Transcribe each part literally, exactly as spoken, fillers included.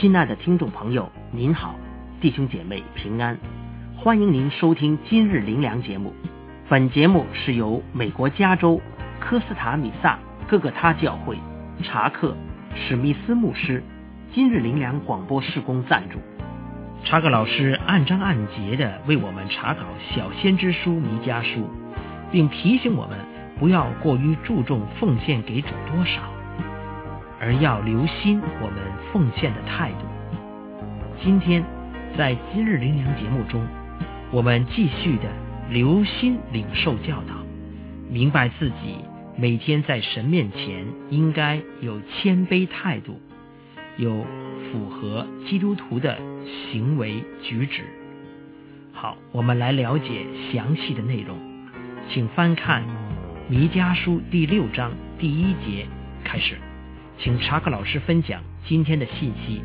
亲爱的听众朋友，您好，弟兄姐妹平安，欢迎您收听今日灵粮节目。本节目是由美国加州科斯塔米萨各个他教会查克史密斯牧师今日灵粮广播事工赞助。查克老师按章按节的为我们查考小先知书弥迦书，并提醒我们不要过于注重奉献给主多少，而要留心我们奉献的态度。今天在今日灵粮节目中，我们继续的留心领受教导，明白自己每天在神面前应该有谦卑态度，有符合基督徒的行为举止。好，我们来了解详细的内容，请翻看弥迦书第六章第一节开始，请查克老师分享今天的信息。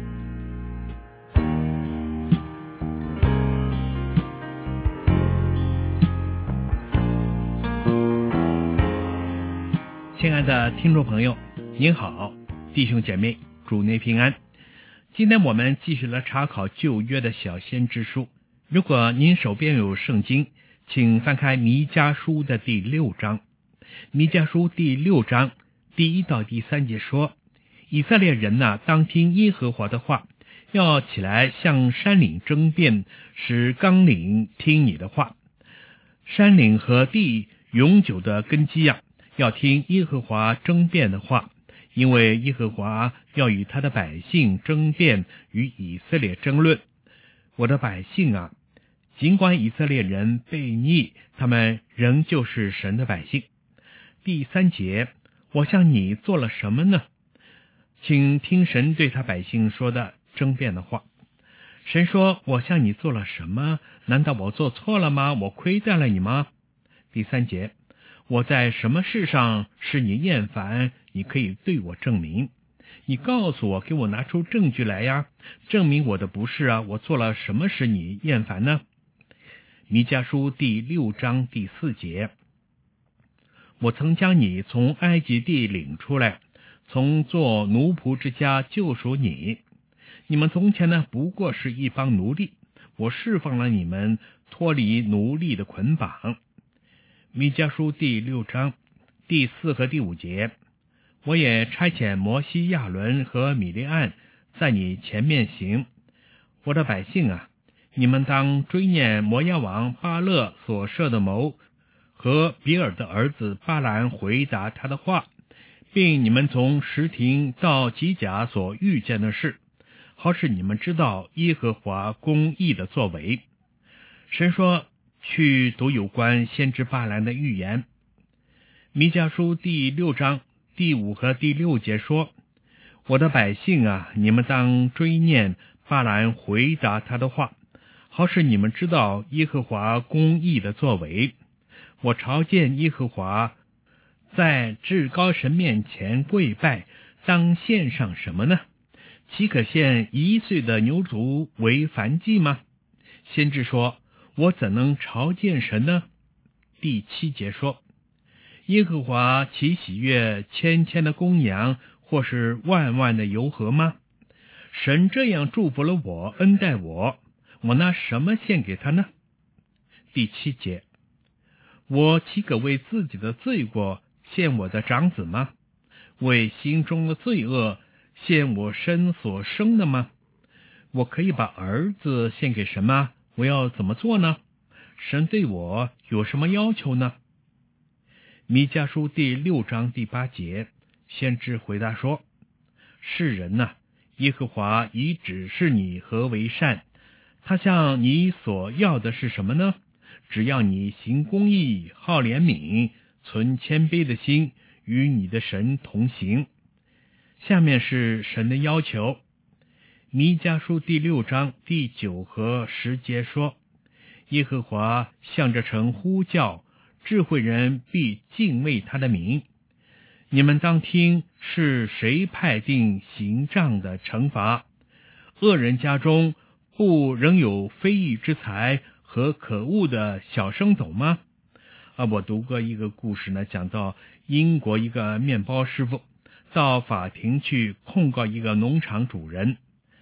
亲爱的听众朋友，您好，弟兄姐妹，主内平安。今天我们继续来查考旧约的小先知书。如果您手边有圣经，请翻开弥迦书的第六章。弥迦书第六章第一到第三节说，以色列人哪、啊，当听耶和华的话，要起来向山岭争辩，使冈岭听你的话。山岭和地永久的根基呀、啊，要听耶和华争辩的话，因为耶和华要与他的百姓争辩，与以色列争论。我的百姓啊，尽管以色列人悖逆，他们仍旧是神的百姓。第三节，我向你做了什么呢？请听神对他百姓说的争辩的话。神说，我向你做了什么？难道我做错了吗？我亏待了你吗？第三节，我在什么事上使你厌烦？你可以对我证明。你告诉我，给我拿出证据来呀，证明我的不是啊，我做了什么使你厌烦呢？弥迦书第六章第四节，我曾将你从埃及地领出来，从做奴仆之家救赎你。你们从前呢，不过是一帮奴隶，我释放了你们，脱离奴隶的捆绑。弥迦书第六章第四和第五节，我也差遣摩西、亚伦和米利暗在你前面行。我的百姓啊，你们当追念摩押王巴勒所设的谋，和比尔的儿子巴兰回答他的话，并你们从什亭到吉甲所遇见的事，好使你们知道耶和华公义的作为。神说，去读有关先知巴兰的预言。弥迦书第六章第五和第六节说，我的百姓啊，你们当追念巴兰回答他的话，好使你们知道耶和华公义的作为。我朝见耶和华，在至高神面前跪拜，当献上什么呢？岂可献一岁的牛犊为燔祭吗？先知说，我怎能朝见神呢？第七节说，耶和华岂喜悦千千的公羊，或是万万的油和吗？神这样祝福了我，恩待我，我拿什么献给他呢？第七节，我岂可为自己的罪过献我的长子吗？为心中的罪恶献我身所生的吗？我可以把儿子献给神吗？我要怎么做呢？神对我有什么要求呢？弥迦书第六章第八节，先知回答说，世人哪、啊，耶和华已指示你何为善，他向你所要的是什么呢？只要你行公义，好怜悯，存谦卑的心，与你的神同行。下面是神的要求。弥迦书第六章第九和十节说，耶和华向着城呼叫，智慧人必敬畏他的名。你们当听，是谁派定刑杖的惩罚？恶人家中不仍有非义之财和可恶的小升斗吗？啊，我读过一个故事呢，讲到英国一个面包师傅到法庭去控告一个农场主人，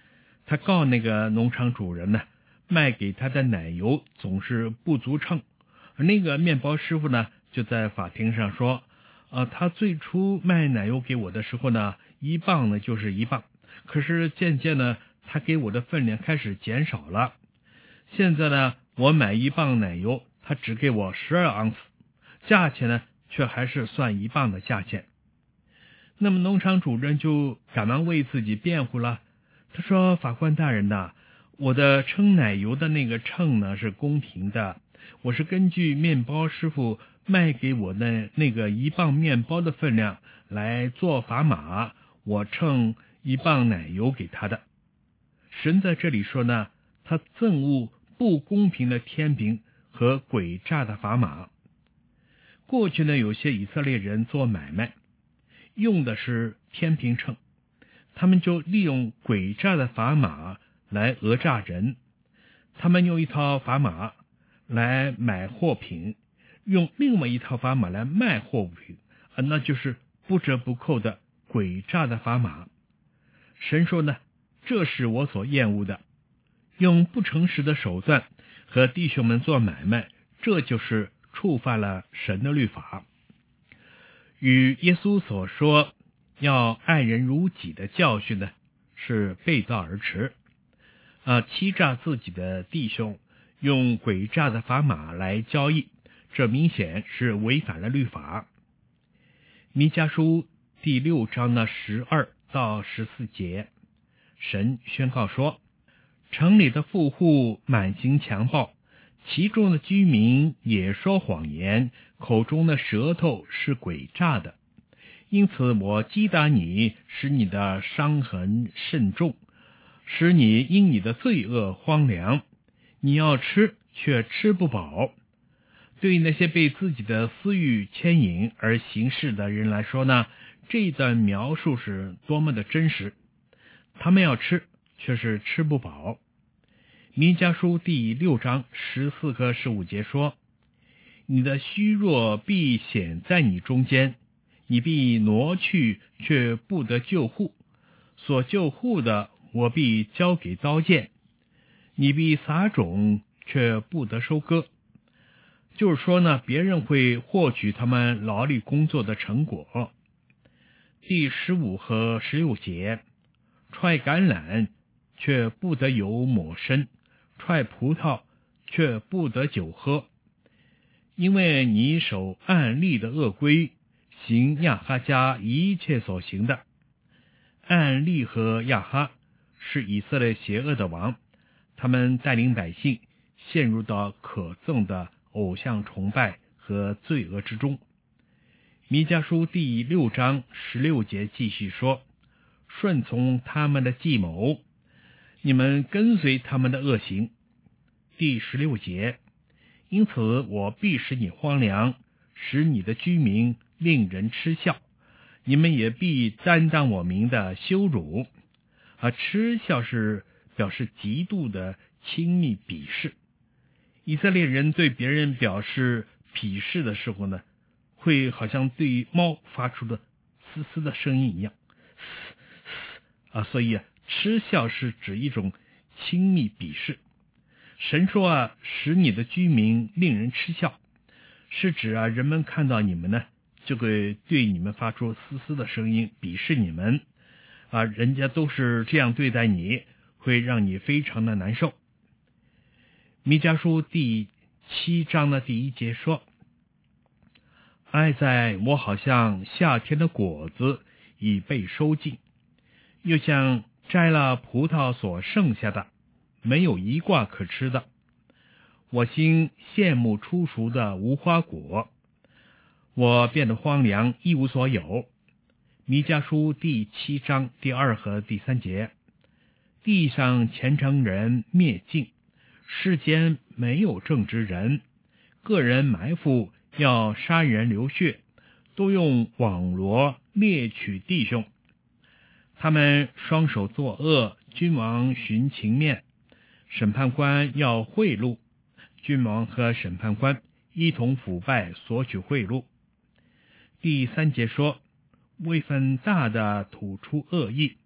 他告那个农场主人呢，卖给他的奶油总是不足称。而那个面包师傅呢，就在法庭上说，呃，他最初卖奶油给我的时候呢，一磅呢就是一磅，可是渐渐呢，他给我的分量开始减少了。现在呢，我买一磅奶油，他只给我十二盎司，价钱呢却还是算一磅的价钱。那么农场主人就赶忙为自己辩护了，他说，法官大人呐，我的称奶油的那个秤呢是公平的，我是根据面包师傅卖给我的那个一磅面包的分量来做砝码，我称一磅奶油给他的。神在这里说呢，他憎恶不公平的天平和诡诈的砝码。过去呢，有些以色列人做买卖用的是天平秤，他们就利用诡诈的砝码来讹诈人。他们用一套砝码来买货品，用另外一套砝码来卖货品，啊，那就是不折不扣的诡诈的砝码。神说呢，这是我所厌恶的，用不诚实的手段和弟兄们做买卖，这就是触犯了神的律法。与耶稣所说要爱人如己的教训呢，是背道而驰。啊，欺诈自己的弟兄，用诡诈的砝码来交易，这明显是违反了律法。弥迦书第六章的十二到十四节，神宣告说，城里的富户满行强暴，其中的居民也说谎言，口中的舌头是诡诈的。因此我击打你，使你的伤痕甚重，使你因你的罪恶荒凉，你要吃却吃不饱。对那些被自己的私欲牵引而行事的人来说呢，这一段描述是多么的真实。他们要吃却是吃不饱。弥迦书第六章十四和十五节说，你的虚弱必显在你中间，你必挪去却不得救护，所救护的我必交给刀剑，你必撒种却不得收割。就是说呢，别人会获取他们劳力工作的成果。第十五和十六节，踹橄榄却不得油抹身，踹葡萄却不得酒喝，因为你守暗利的恶规，行亚哈家一切所行的。暗利和亚哈是以色列邪恶的王，他们带领百姓陷入到可憎的偶像崇拜和罪恶之中。弥迦书第六章十六节继续说，顺从他们的计谋，你们跟随他们的恶行。第十六节，因此我必使你荒凉，使你的居民令人嗤笑，你们也必担当我名的羞辱。而嗤笑是表示极度的亲密鄙视。以色列人对别人表示鄙视的时候呢，会好像对猫发出的嘶嘶的声音一样，嘶嘶啊，所以啊，嗤笑是指一种亲密鄙视。神说啊，使你的居民令人嗤笑，是指啊，人们看到你们呢，就会对你们发出嘶嘶的声音，鄙视你们啊，人家都是这样对待你，会让你非常的难受。弥迦书第七章的第一节说，哀哉，我好像夏天的果子已被收尽，又像摘了葡萄所剩下的，没有一挂可吃的。我心羡慕初熟的无花果，我变得荒凉，一无所有。弥迦书第七章第二和第三节，地上虔诚人灭尽，世间没有正直人，个人埋伏，要杀人流血，都用网罗猎取弟兄。他们双手作恶，君王寻情面，审判官要贿赂，君王和审判官一同腐败，索取贿赂。第三节说，位分大的吐出恶意，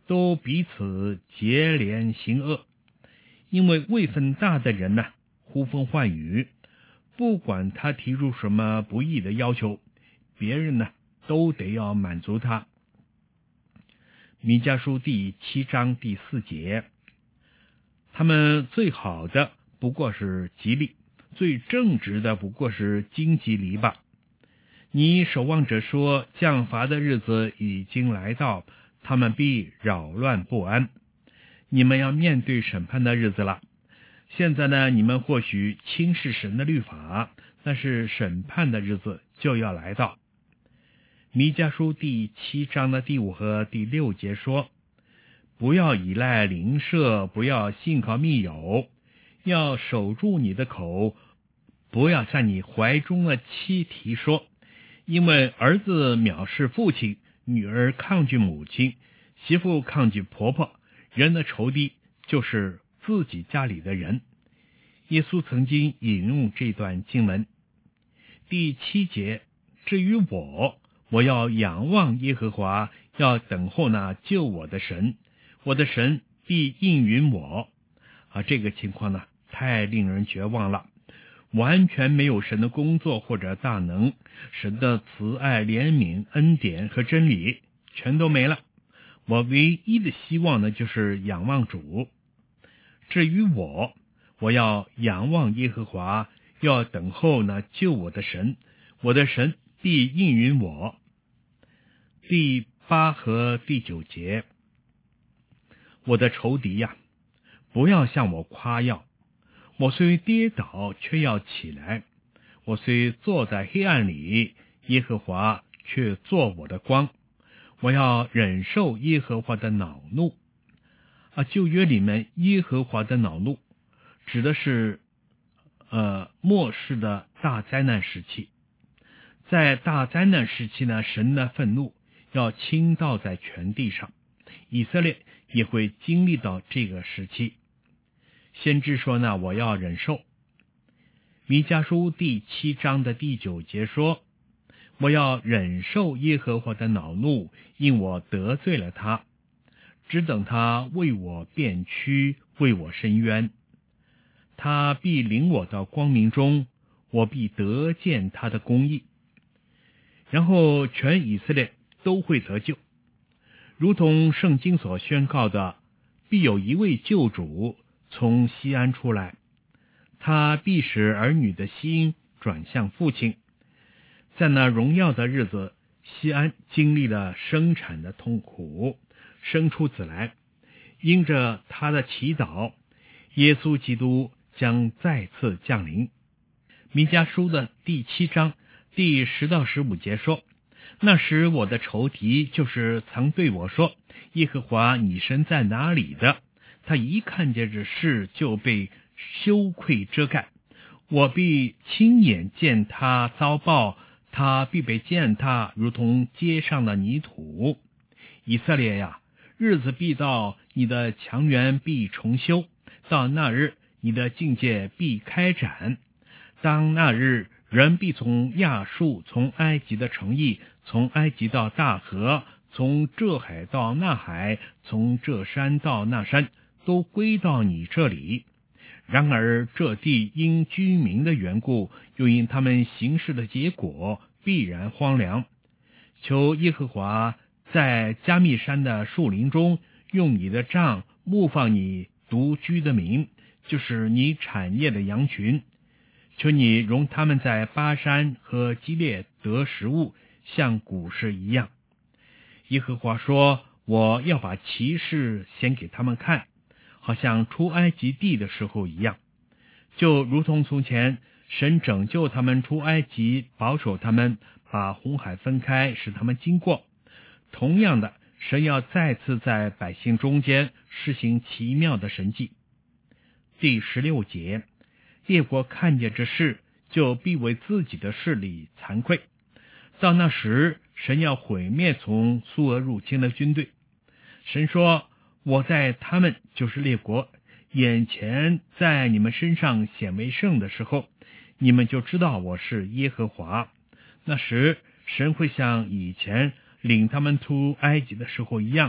都彼此结连行恶。因为位分大的人呢，呼风唤雨，不管他提出什么不义的要求，别人呢都得要满足他。弥迦书第七章第四节，他们最好的不过是吉利，最正直的不过是荆棘篱笆。你守望者说，降罚的日子已经来到，他们必扰乱不安。你们要面对审判的日子了。现在呢，你们或许轻视神的律法，但是审判的日子就要来到。弥迦书第七章的第五和第六节说，不要依赖邻舍，不要信靠密友，要守住你的口，不要向你怀中的妻提说，因为儿子藐视父亲，女儿抗拒母亲，媳妇抗拒婆婆，人的仇敌就是自己家里的人。耶稣曾经引用这段经文。第七节，至于我，我要仰望耶和华，要等候那救我的神，我的神必应允我。啊，这个情况呢，太令人绝望了，完全没有神的工作或者大能，神的慈爱、怜悯、恩典和真理全都没了。我唯一的希望呢，就是仰望主。至于我，我要仰望耶和华，要等候那救我的神，我的神必应允我。第八和第九节，我的仇敌呀，不要向我夸耀，我虽跌倒，却要起来；我虽坐在黑暗里，耶和华却做我的光。我要忍受耶和华的恼怒。啊，旧约里面耶和华的恼怒指的是呃末世的大灾难时期。在大灾难时期呢，神的愤怒要倾倒在全地上，以色列也会经历到这个时期。先知说呢，我要忍受。弥迦书第七章的第九节说，我要忍受耶和华的恼怒，因我得罪了他，只等他为我辩屈，为我伸冤。他必领我到光明中，我必得见他的公义。然后全以色列都会得救，如同圣经所宣告的，必有一位救主从西安出来，他必使儿女的心转向父亲。在那荣耀的日子，西安经历了生产的痛苦，生出子来。因着他的祈祷，耶稣基督将再次降临。弥迦书的第七章第十到十五节说，那时我的仇敌，就是曾对我说，耶和华你神在哪里的，他一看见这事就被羞愧遮盖。我必亲眼见他遭报，他必被践踏，如同街上的泥土。以色列呀，日子必到，你的墙垣必重修，到那日，你的境界必开展。当那日，人必从亚述，从埃及的城邑，从埃及到大河，从这海到那海，从这山到那山，都归到你这里。然而这地因居民的缘故，又因他们行事的结果，必然荒凉。求耶和华在加密山的树林中，用你的杖牧放你独居的民，就是你产业的羊群。求你容他们在巴山和基列得食物，像古时一样。耶和华说，我要把奇事显给他们看，好像出埃及地的时候一样，就如同从前神拯救他们出埃及，保守他们，把红海分开，使他们经过。同样的，神要再次在百姓中间施行奇妙的神迹。第十六节，列国看见这事，就必为自己的势力惭愧。到那时，神要毁灭从苏俄入侵的军队。神说，我在他们，就是列国眼前，在你们身上显为圣的时候，你们就知道我是耶和华。那时，神会像以前领他们出埃及的时候一样，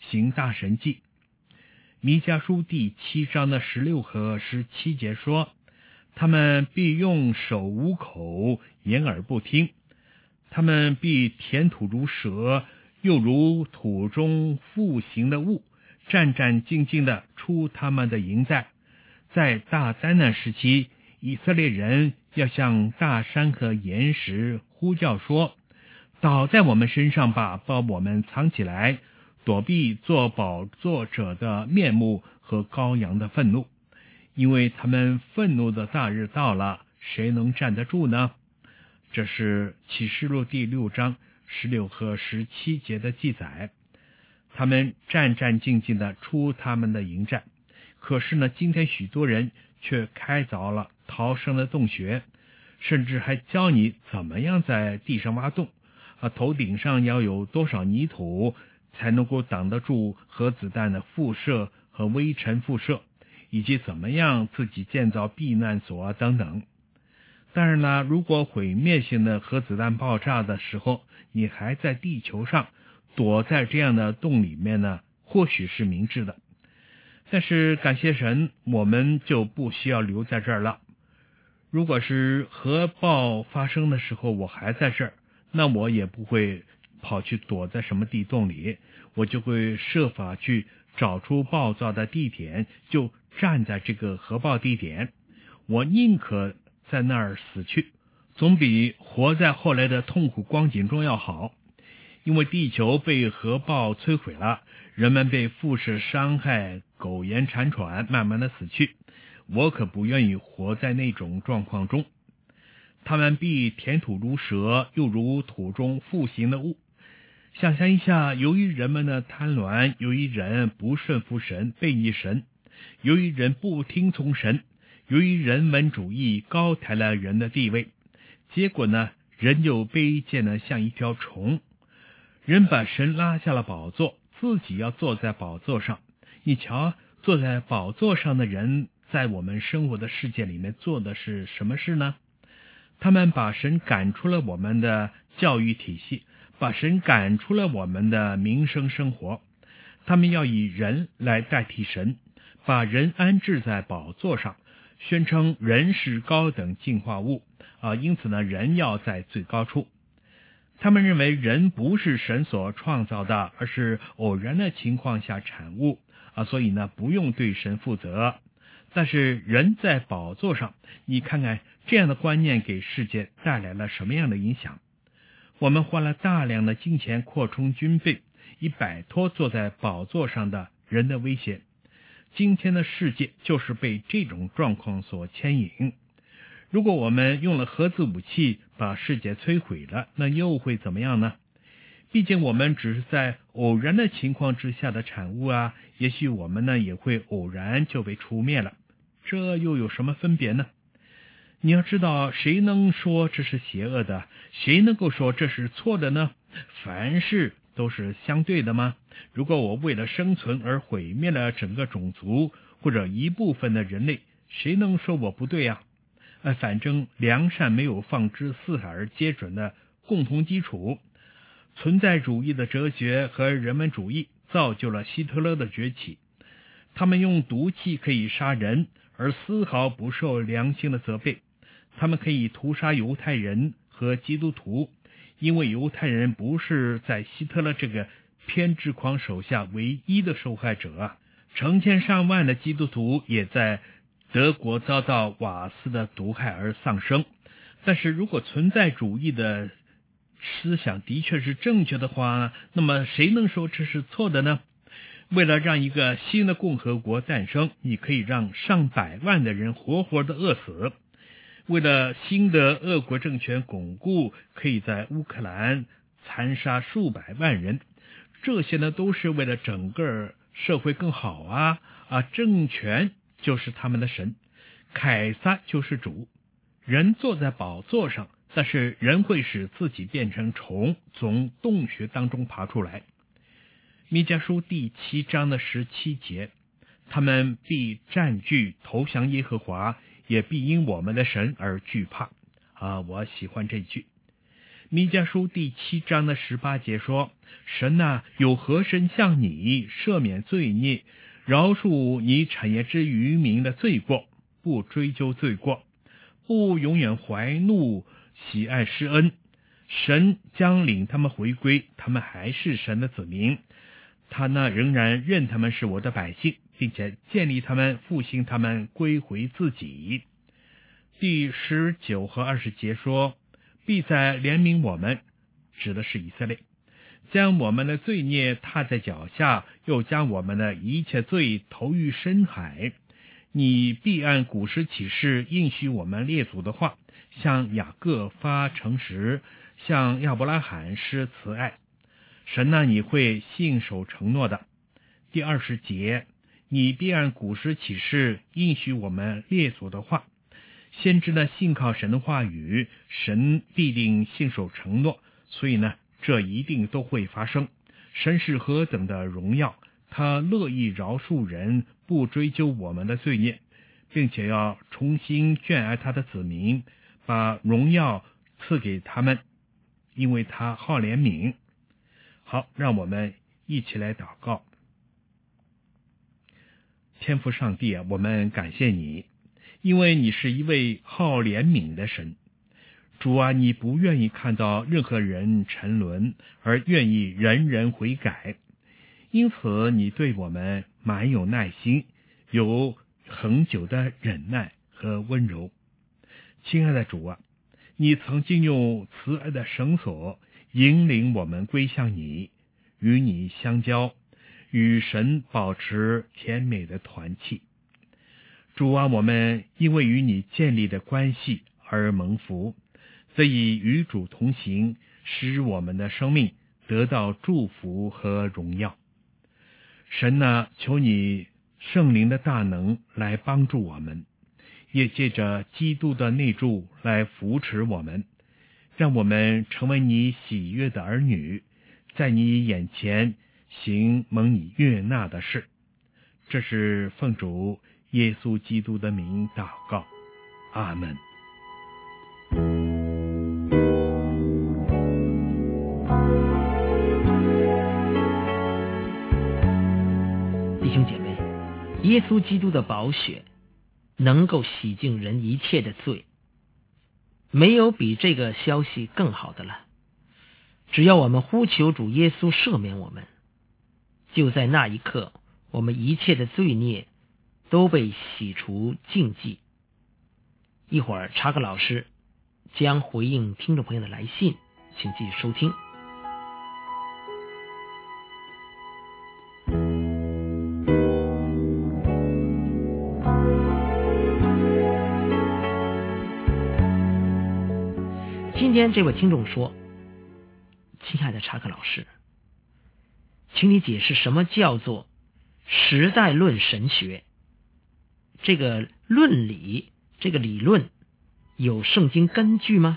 行大神迹。弥迦书第七章的十六和十七节说，他们必用手捂口，掩耳不听，他们必填土如蛇，又如土中复行的物，战战兢兢地出他们的营寨。在大灾难时期，以色列人要向大山和岩石呼叫说，倒在我们身上吧，把我们藏起来，躲避做宝座者的面目和羔羊的愤怒，因为他们愤怒的大日到了，谁能站得住呢？这是启示录第六章十六和十七节的记载。他们战战兢兢地出他们的营寨，可是呢，今天许多人却开凿了逃生的洞穴，甚至还教你怎么样在地上挖洞，啊，头顶上要有多少泥土才能够挡得住核子弹的辐射和微尘辐射，以及怎么样自己建造避难所啊等等。当然了，如果毁灭性的核子弹爆炸的时候，你还在地球上躲在这样的洞里面呢，或许是明智的。但是感谢神，我们就不需要留在这儿了。如果是核爆发生的时候我还在这儿，那我也不会跑去躲在什么地洞里，我就会设法去找出爆炸的地点，就站在这个核爆地点。我宁可在那儿死去，总比活在后来的痛苦光景中要好。因为地球被核爆摧毁了，人们被辐射伤害，苟延残喘，慢慢的死去，我可不愿意活在那种状况中。他们必填土如蛇，又如土中复行的物。想象一下，由于人们的贪婪，由于人不顺服神，背逆神，由于人不听从神，由于人文主义高抬了人的地位，结果呢，人就卑贱的像一条虫。人把神拉下了宝座，自己要坐在宝座上。你瞧，坐在宝座上的人在我们生活的世界里面做的是什么事呢？他们把神赶出了我们的教育体系，把神赶出了我们的民生生活。他们要以人来代替神，把人安置在宝座上，宣称人是高等进化物啊，因此呢，人要在最高处。他们认为人不是神所创造的，而是偶然的情况下产物啊，所以呢，不用对神负责。但是人在宝座上，你看看这样的观念给世界带来了什么样的影响？我们花了大量的金钱扩充军备，以摆脱坐在宝座上的人的威胁。今天的世界就是被这种状况所牵引。如果我们用了核子武器把世界摧毁了，那又会怎么样呢？毕竟我们只是在偶然的情况之下的产物啊，也许我们呢也会偶然就被除灭了，这又有什么分别呢？你要知道，谁能说这是邪恶的？谁能够说这是错的呢？凡事都是相对的吗？如果我为了生存而毁灭了整个种族或者一部分的人类，谁能说我不对啊？呃，反正良善没有放之四海而皆准的共同基础。存在主义的哲学和人文主义造就了希特勒的崛起。他们用毒气可以杀人，而丝毫不受良心的责备。他们可以屠杀犹太人和基督徒，因为犹太人不是在希特勒这个偏执狂手下唯一的受害者啊，成千上万的基督徒也在德国遭到瓦斯的毒害而丧生。但是如果存在主义的思想的确是正确的话，那么谁能说这是错的呢？为了让一个新的共和国诞生，你可以让上百万的人活活的饿死。为了新的俄国政权巩固，可以在乌克兰残杀数百万人。这些呢，都是为了整个社会更好啊啊！政权就是他们的神，凯撒就是主。人坐在宝座上，但是人会使自己变成虫，从洞穴当中爬出来。弥迦书第七章的十七节，他们必占据投降耶和华，也必因我们的神而惧怕。啊，我喜欢这句。 弥迦书第七章的十八节说，神啊，有何神像你赦免罪孽，饶恕你产业之渔民的罪过，不追究罪过，不永远怀怒，喜爱施恩。神将领他们回归，他们还是神的子民，他呢仍然认他们是我的百姓，并且建立他们，复兴他们，归回自己。第十九和二十节说，必在怜悯我们，指的是以色列，将我们的罪孽踏在脚下，又将我们的一切罪投于深海。你必按古时启示应许我们列祖的话，向雅各发诚实，向亚伯拉罕施慈爱。神啊，你会信守承诺的。第二十节，你必按古时启示应许我们列祖的话。先知呢信靠神的话语，神必定信守承诺，所以呢这一定都会发生。神是何等的荣耀，他乐意饶恕人，不追究我们的罪孽，并且要重新眷爱他的子民，把荣耀赐给他们，因为他好怜悯。好，让我们一起来祷告。天父上帝啊，我们感谢你，因为你是一位好怜悯的神。主啊，你不愿意看到任何人沉沦，而愿意人人悔改，因此你对我们满有耐心，有恒久的忍耐和温柔。亲爱的主啊，你曾经用慈爱的绳索引领我们归向你，与你相交，与神保持甜美的团契。主啊，我们因为与你建立的关系而蒙福，得以与主同行，使我们的生命得到祝福和荣耀。神啊，求你圣灵的大能来帮助我们，也借着基督的内住来扶持我们，让我们成为你喜悦的儿女，在你眼前行蒙你悦纳的事。这是奉主耶稣基督的名祷告，阿们。 弟兄姐妹，耶稣基督的宝血能够洗净人一切的罪，没有比这个消息更好的了。只要我们呼求主耶稣赦免我们，就在那一刻，我们一切的罪孽都被洗除净迹。一会儿查克老师将回应听众朋友的来信，请继续收听。今天这位听众说，亲爱的查克老师，请你解释什么叫做时代论神学？这个论理，这个理论有圣经根据吗？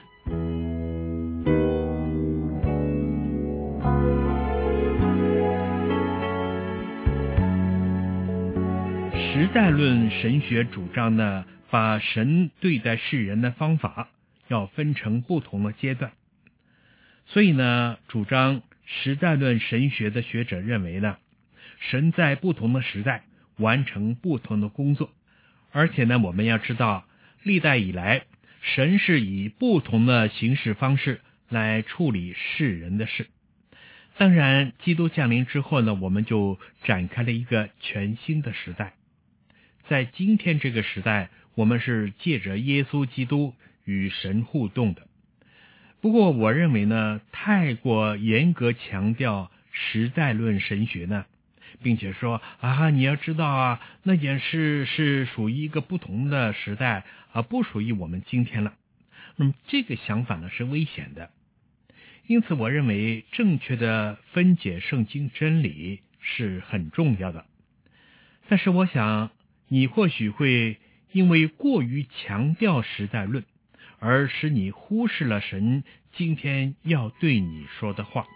时代论神学主张呢，把神对待世人的方法要分成不同的阶段。所以呢，主张时代论神学的学者认为呢，神在不同的时代完成不同的工作，而且呢，我们要知道历代以来，神是以不同的行事方式来处理世人的事。当然，基督降临之后呢，我们就展开了一个全新的时代。在今天这个时代，我们是借着耶稣基督与神互动的。不过我认为呢，太过严格强调时代论神学呢，并且说啊，你要知道啊，那件事是属于一个不同的时代啊，不属于我们今天了。那么这个想法呢是危险的。因此我认为正确的分解圣经真理是很重要的。但是我想你或许会因为过于强调时代论，而使你忽视了神今天要对你说的话。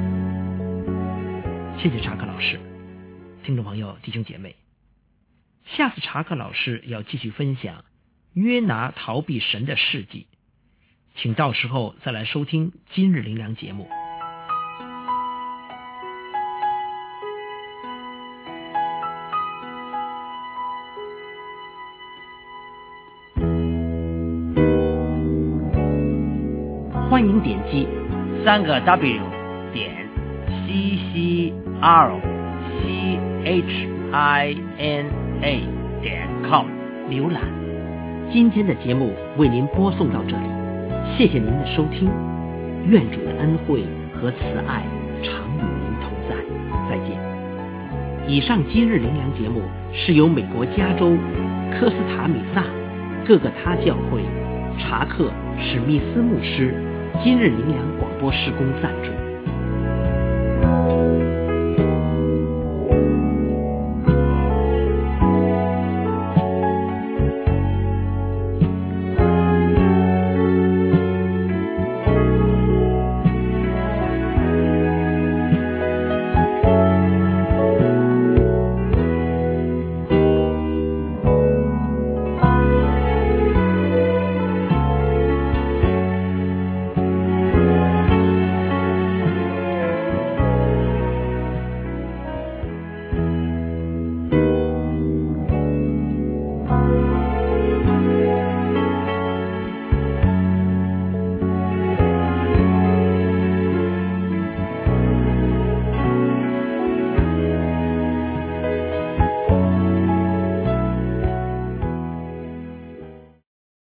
谢谢查克老师。听众朋友，弟兄姐妹， 下次查克老师要继续分享约拿逃避神的事迹，请到时候再来收听今日灵粮节目。欢迎点击三个 W 点 C C R C H I N A 点 com 浏览。今天的节目为您播送到这里，谢谢您的收听，愿主的恩惠和慈爱常与您同在，再见。以上今日灵粮节目是由美国加州科斯塔米萨各个他教会查克史密斯牧师今日灵粮广播事工赞助。